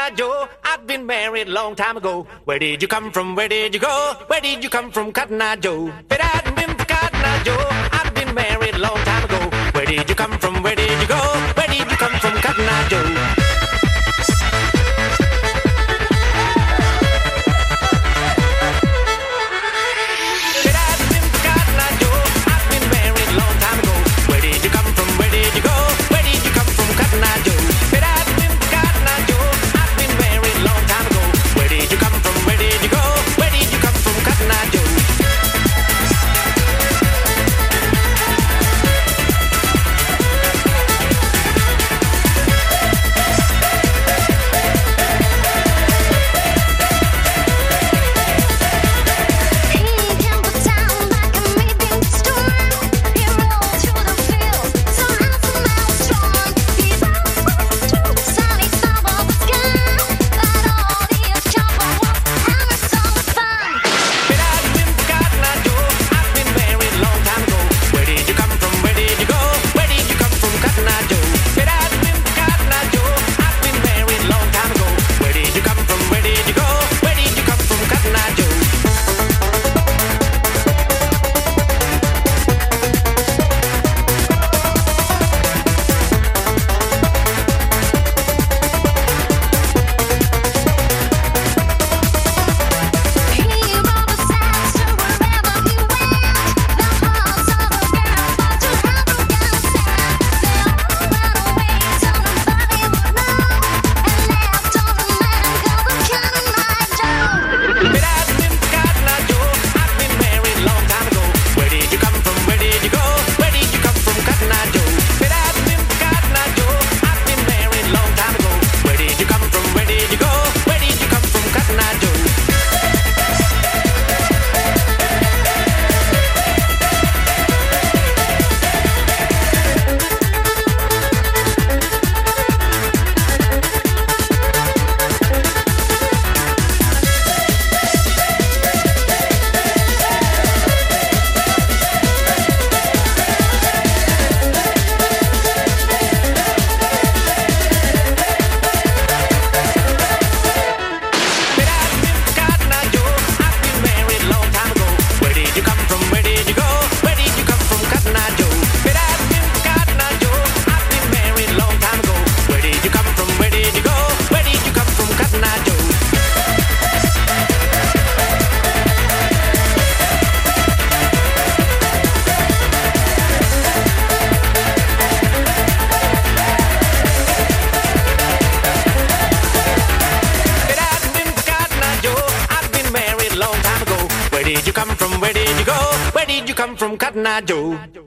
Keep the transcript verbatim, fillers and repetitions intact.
Eye Joe. I've been married a long time ago. Where did you come from? Where did you go? Where did you come from, Cotton Eye Joe? If it hadn't been for Cotton Eye Joe, I've been married a long time ago. Where did you come from? Where did you go? Where did you come from, Cotton Eye Joe? Where did you come from? Where did you go? Where did you come from, Cotton Eye Joe?